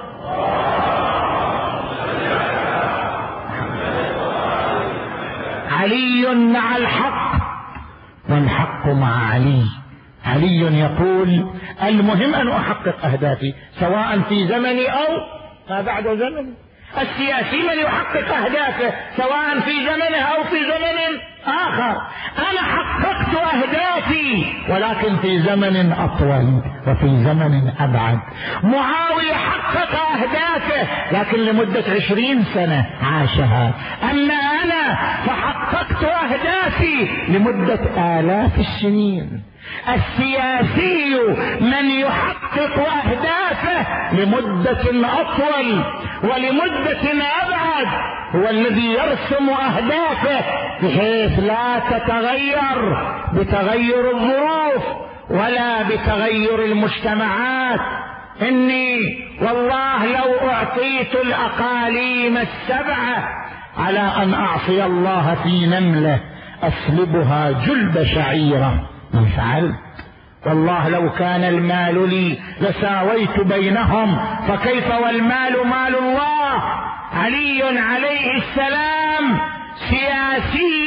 علي مع الحق والحق مع علي. علي يقول المهم أن أحقق أهدافي سواء في زمني أو ما بعد زمن. السياسي من يحقق أهدافه سواء في زمنه أو في زمن آخر. أنا حققت أهدافي ولكن في زمن أطول وفي زمن أبعد. معاوية حقق أهدافه لكن لمدة عشرين سنة عاشها، أما أنا فحققت أهدافي لمدة آلاف السنين. السياسي من يحقق أهدافه لمدة أطول ولمدة أبعد هو الذي يرسم أهدافه بحيث لا تتغير بتغير الظروف ولا بتغير المجتمعات. إني والله لو أعطيت الأقاليم السبعة على أن أعصي الله في نملة أسلبها جلب شعيرة ما فعلت. والله لو كان المال لي لساويت بينهم، فكيف والمال مال الله. علي عليه السلام سياسي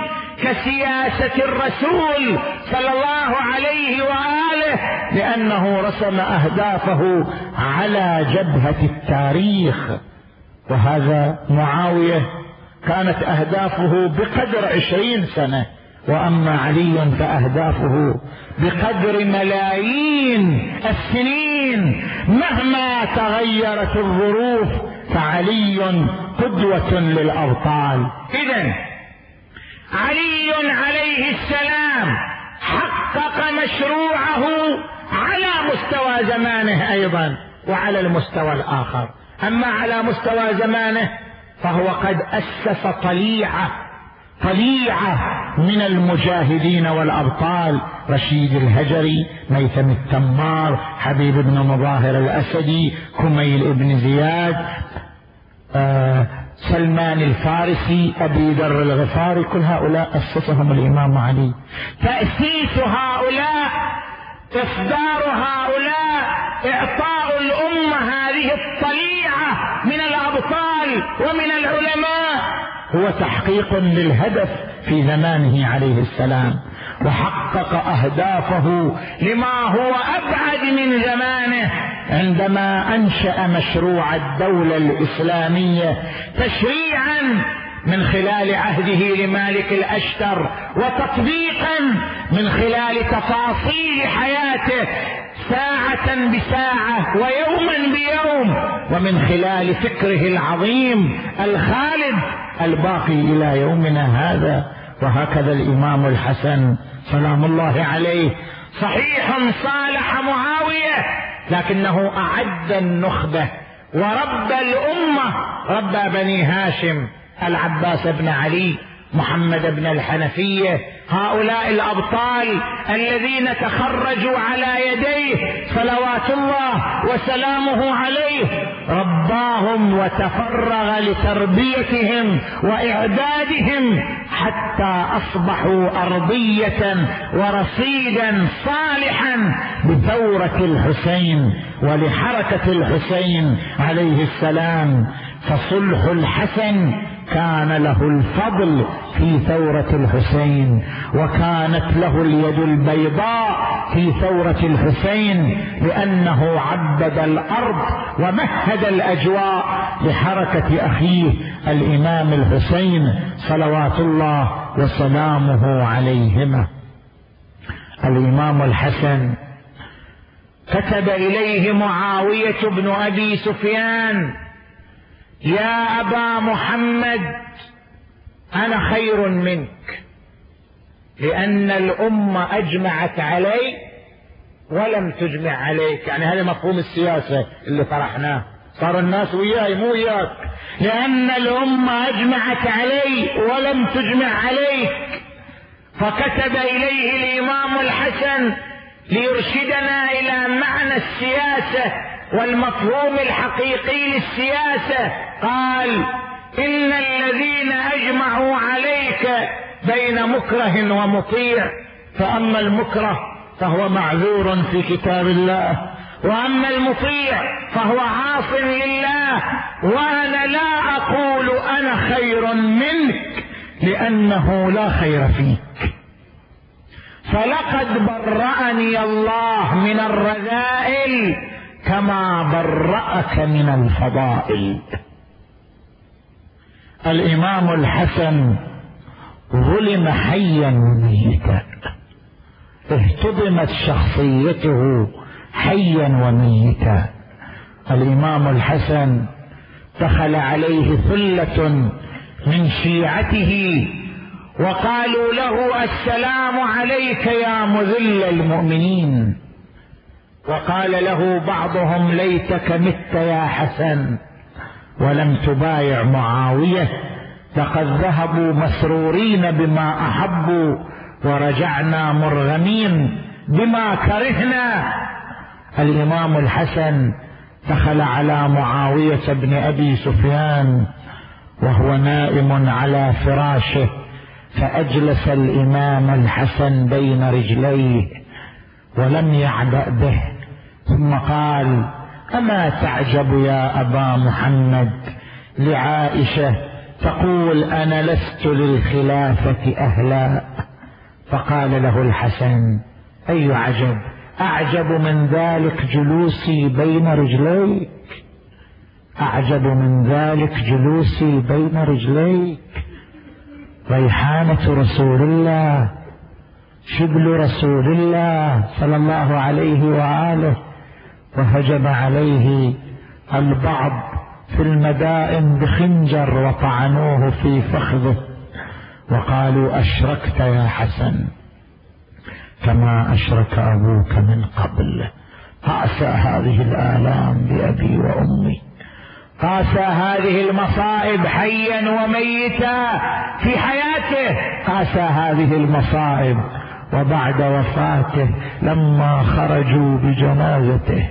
كسياسة الرسول صلى الله عليه وآله، لأنه رسم أهدافه على جبهة التاريخ. وهذا معاوية كانت أهدافه بقدر عشرين سنة، وأما علي فأهدافه بقدر ملايين السنين. مهما تغيرت الظروف فعلي قدوة للأبطال. إذن علي عليه السلام حقق مشروعه على مستوى زمانه أيضا وعلى المستوى الآخر. أما على مستوى زمانه فهو قد أسس طليعة طليعة من المجاهدين والأبطال: رشيد الهجري، ميثم التمار، حبيب بن مظاهر الأسدي، كميل بن زياد، آه سلمان الفارسي، أبي ذر الغفاري. كل هؤلاء أسسهم الإمام علي. تأسيس هؤلاء، إصدار هؤلاء، إعطاء الأمة هذه الطليعة من الأبطال ومن العلماء هو تحقيق للهدف في زمانه عليه السلام، وحقق أهدافه لما هو أبعد من زمانه. عندما أنشأ مشروع الدولة الإسلامية تشريعا من خلال عهده لمالك الأشتر، وتطبيقا من خلال تفاصيل حياته ساعة بساعة ويوما بيوم، ومن خلال فكره العظيم الخالد الباقي إلى يومنا هذا. وهكذا الإمام الحسن سلام الله عليه صحيح صالح معاوية، لكنه أعد النخبة وربى الأمة، ربى بني هاشم، العباس بن علي، محمد بن الحنفية، هؤلاء الأبطال الذين تخرجوا على يديه صلوات الله وسلامه عليه، رباهم وتفرغ لتربيتهم وإعدادهم حتى أصبحوا أرضية ورصيدا صالحا بثورة الحسين ولحركة الحسين عليه السلام. فصلح الحسن كان له الفضل في ثورة الحسين، وكانت له اليد البيضاء في ثورة الحسين، لأنه عبد الأرض ومهد الأجواء لحركة أخيه الإمام الحسين صلوات الله وسلامه عليهما. الإمام الحسن كتب إليه معاوية بن أبي سفيان: يا أبا محمد، أنا خير منك، لأن الأمة أجمعت علي ولم تجمع عليك. يعني هذا مفهوم السياسة اللي طرحناه، صار الناس وياي مو وياك، لأن الأمة أجمعت علي ولم تجمع عليك. فكتب إليه الإمام الحسن ليرشدنا إلى معنى السياسة والمفهوم الحقيقي للسياسة. قال: إن الذين أجمعوا عليك بين مكره ومطيع، فأما المكره فهو معذور في كتاب الله، وأما المطيع فهو عاص لله، وأنا لا أقول أنا خير منك لأنه لا خير فيك. فلقد برأني الله من الرذائل كما برأك من الفضائل. الإمام الحسن ظلم حيا وميتا، اهتضمت شخصيته حيا وميتا. الإمام الحسن دخل عليه ثلة من شيعته وقالوا له: السلام عليك يا مذل المؤمنين. وقال له بعضهم: ليتك مت يا حسن ولم تبايع معاوية، لقد ذهبوا مسرورين بما أحبوا ورجعنا مرغمين بما كرهنا. الإمام الحسن دخل على معاوية بن أبي سفيان وهو نائم على فراشه، فأجلس الإمام الحسن بين رجليه ولم يعبأ به، ثم قال: أما تعجب يا أبا محمد لعائشة تقول أنا لست للخلافة أهلا؟ فقال له الحسن: أي عجب، أعجب من ذلك جلوسي بين رجليك، أعجب من ذلك جلوسي بين رجليك. ريحانة رسول الله، شبل رسول الله صلى الله عليه وآله. وهجم عليه البعض في المدائن بخنجر وطعنوه في فخذه وقالوا: أشركت يا حسن كما أشرك أبوك من قبل. قاسى هذه الآلام بأبي وأمي، قاسى هذه المصائب حيا وميتا في حياته، قاسى هذه المصائب وبعد وفاته لما خرجوا بجنازته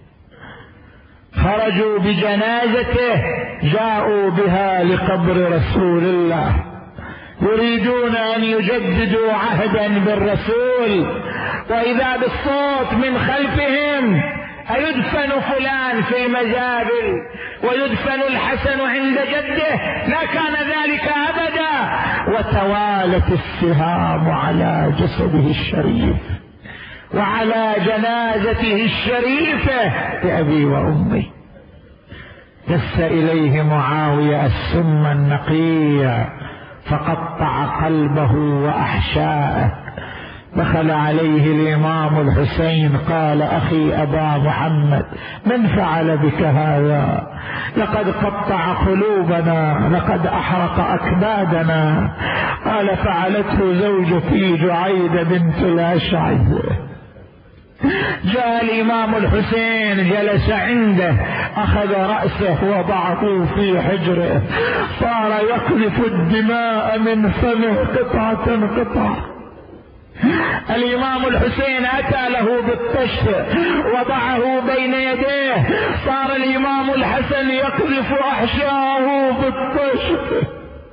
خرجوا بجنازته جاءوا بها لقبر رسول الله، يريدون أن يجددوا عهدا بالرسول، وإذا بالصوت من خلفهم: أيدفن فلان في المزابل ويدفن الحسن عند جده؟ لا كان ذلك أبدا. وتوالت السهام على جسده الشريف وعلى جنازته الشريفة بأبي وأمي. دس إليه معاوية السم النقي فقطع قلبه وأحشاءه. دخل عليه الإمام الحسين قال: أخي أبا محمد، من فعل بك هذا؟ لقد قطع قلوبنا، لقد أحرق أكبادنا. قال: فعلته زوجتي جعيدة بنت الأشعث. جاء الإمام الحسين جلس عنده، أخذ رأسه وضعه في حجره، صار يقذف الدماء من فمه قطعة قطعة. الإمام الحسين أتى له بالطشت وضعه بين يديه، صار الإمام الحسن يقذف أحشاءه بالطشت.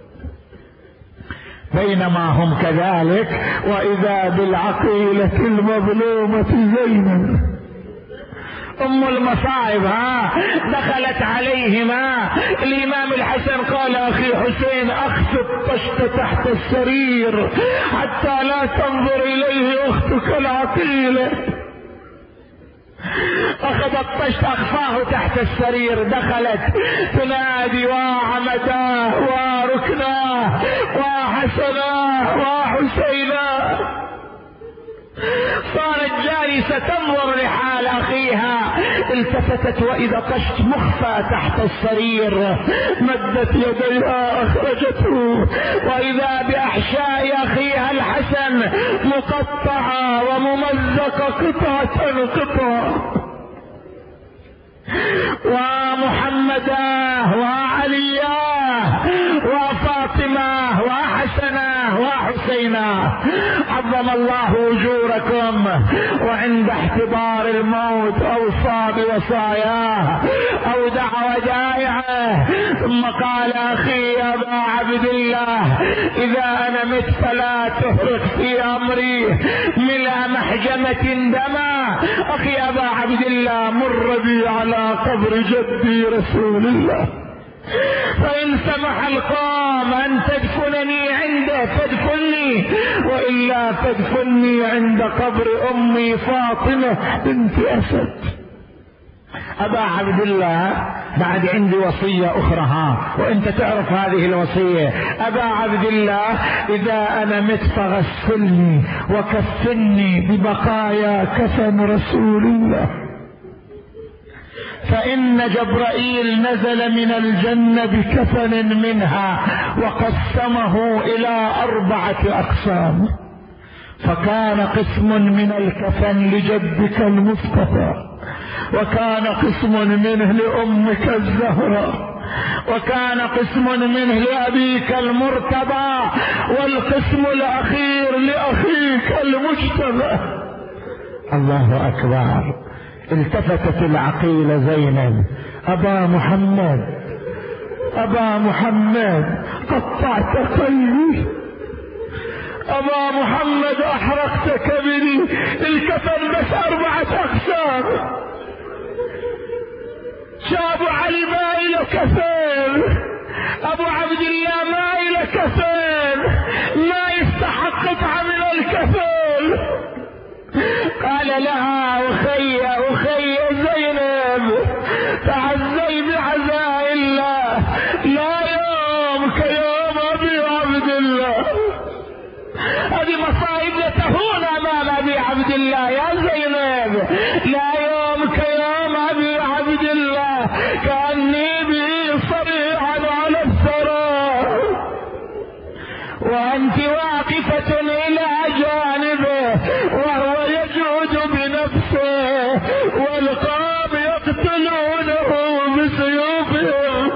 بينما هم كذلك وإذا بالعقيلة المظلومة زينب أم المصائب ها دخلت عليهما. الإمام الحسن قال: أخي حسين، أخف الطشت تحت السرير حتى لا تنظر إليه أختك العقيلة. أخذ الطشت أخفاه تحت السرير. دخلت تنادي: وعمتاه وركناه وحسناه وحسيناه. صارت جالسة تنظر لحال أخيها. التفتت وإذا طشت مخفى تحت السرير، مدت يديها أخرجته، وإذا بأحشاء أخيها الحسن مقطعة وممزقة قطعة قطعة. ومحمداه وعلياه وفاطمة وحسناه وحسيناه، عظم الله أجوركم. وعند احتضار الموت أوصى بوصاياه، أودع ودائعه، ثم قال: أخي يا أبا عبد الله، إذا أنا مت فلا تهرق في أمري ملء محجمة دما. أخي أبا عبد الله، مر بي على قبر جدي رسول الله، فإن سمح القوم أن تدفنني عنده فادفني، وإلا فادفني عند قبر أمي فاطمة بنت أسد. أبا عبد الله، بعد عندي وصية أخرى ها، وأنت تعرف هذه الوصية. أبا عبد الله، إذا أنا مت فغسلني وكفني ببقايا كفن رسول الله، فإن جبرائيل نزل من الجنة بكفن منها وقسمه إلى أربعة أقسام، فكان قسم من الكفن لجدك المصطفى، وكان قسم منه لأمك الزهراء، وكان قسم منه لأبيك المرتضى، والقسم الأخير لأخيك المجتبى. الله أكبر. التفتت العقيلة زينب: أبا محمد، أبا محمد، قطعت قلبي، أبا محمد أحرقت كبدي. الكفن بس أربعة أقسام. شابو علي ما إلى كفن، أبو عبد الله ما إلى كفن، ما يستحق قطعة من الكفن. قال لها: أخي أخي زينب، تعزي بعزاء الله، لا يوم كيوم أبي عبد الله. هذه مصائب تهون أمام أبي عبد الله يا زينب. لا يوم كيوم أبي عبد الله، كأني بي صريعا على الثرى، وأنت واقفة إلى جانبه وهو يجود بنفسه، والقوم يقتلونه بسيوفهم.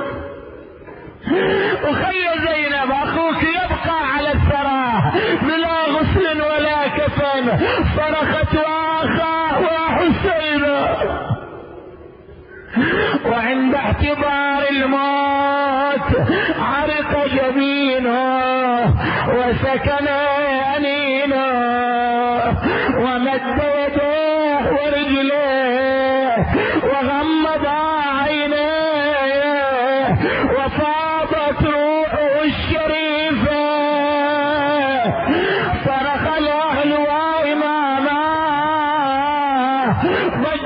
أخي زينب، أخوك يبقى على الثرى بلا غسل ولا كفن. صرخت: وأخاه وحسينا. وعند احتضار الموت عرق جبينه وسكن أنينه، ومد يديه ورجليه وغمض عينيه، وفاضت روحه الشريفة. صرخ الأهل وإماما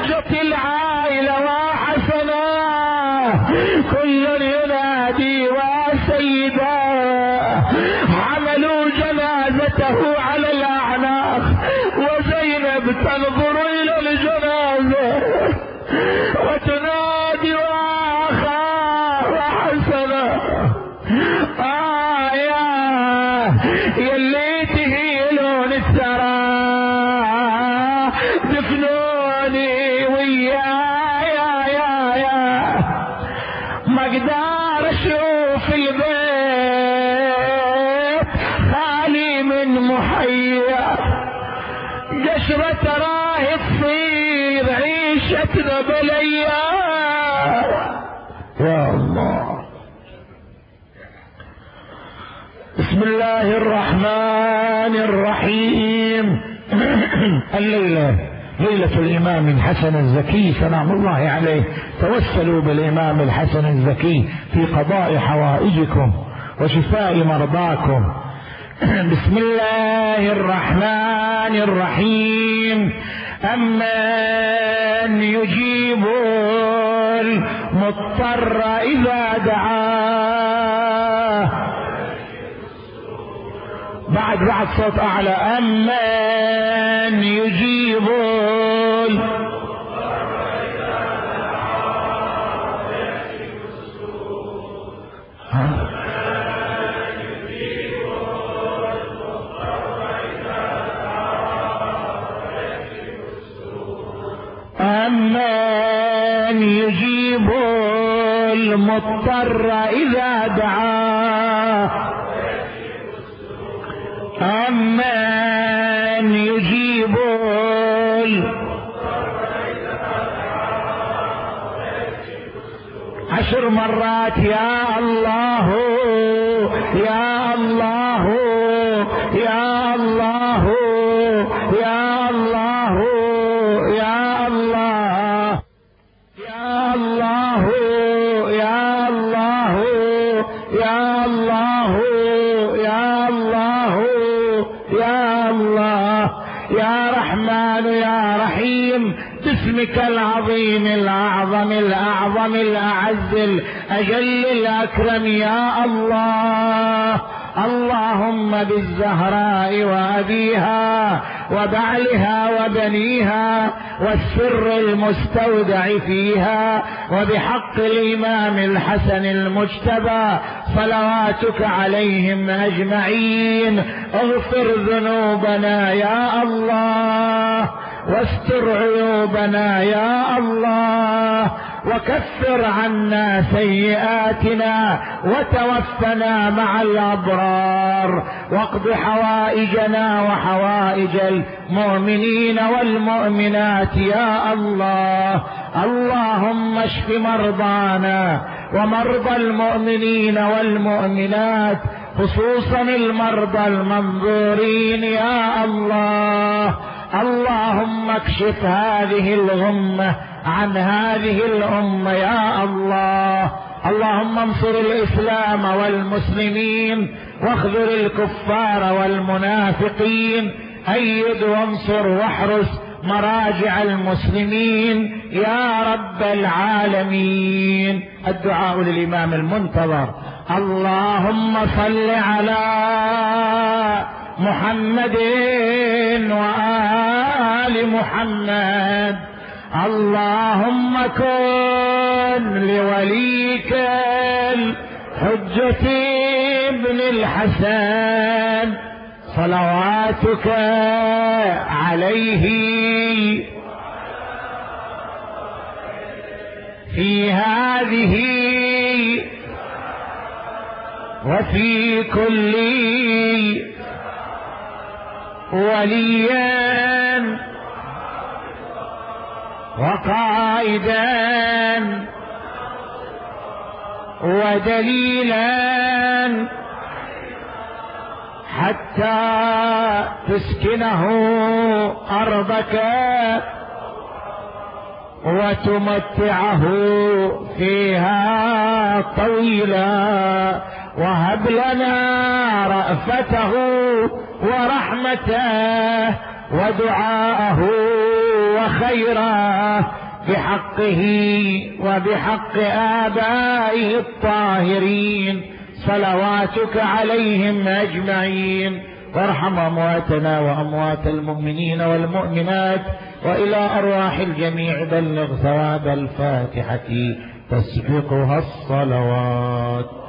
هجت العائلة وحسنا كل ينادي وسيدا، حملوا جنازته على الأعناق وزينب تنظر إلى الجنازة وتنادي وأخاه وحسنا آه يا يلي تهيلون الثرى دفنوني ويا يا يا يا ما اقدر اشوف البيت خالي من محيا، قشرة راهي تصير عيشتنا بليا يا الله. بسم الله الرحمن الرحيم. الليلة ليلة الإمام الحسن الزكي سلام الله عليه، توسلوا بالإمام الحسن الزكي في قضاء حوائجكم وشفاء مرضاكم. بسم الله الرحمن الرحيم. أمن يجيب المضطر إذا دعاه، بعد بعد صوت أعلى. أمن يجيب أمن يجيب المضطر إذا دعاه، أمن يجيب عشر مرات يا الله يا الله يا الله يا الله يا الله يا الله يا الله يا الله يا الله يا الله يا رحمن يا رحيم. باسمك العظيم الأعظم الأعظم الأعز الأجل الأكرم يا الله. اللهم بالزهراء وأبيها وبعلها وبنيها والسر المستودع فيها وبحق الإمام الحسن المجتبى صلواتك عليهم أجمعين، اغفر ذنوبنا يا الله واستر عيوبنا يا الله وكفر عنا سيئاتنا وتوفنا مع الأبرار، واقض حوائجنا وحوائج المؤمنين والمؤمنات يا الله. اللهم اشف مرضانا ومرضى المؤمنين والمؤمنات خصوصا المرضى المنظورين يا الله. اللهم اكشف هذه الغمة عن هذه الأمة يا الله. اللهم انصر الإسلام والمسلمين واخذل الكفار والمنافقين، أيد وانصر واحرس مراجع المسلمين يا رب العالمين. الدعاء للإمام المنتظر. اللهم صل على محمد وآل محمد. اللهم كن لوليك الحجة ابن الحسن صلواتك عليه في هذه وفي كل وليا وقائدا ودليلا حتى تسكنه أرضك وتمتعه فيها طويلا، وهب لنا رأفته ورحمته ودعاءه وخيرا بحقه وبحق آبائه الطاهرين صلواتك عليهم أجمعين. وارحم أمواتنا وأموات المؤمنين والمؤمنات، وإلى أرواح الجميع بلغ ثواب الفاتحة تسبقها الصلوات.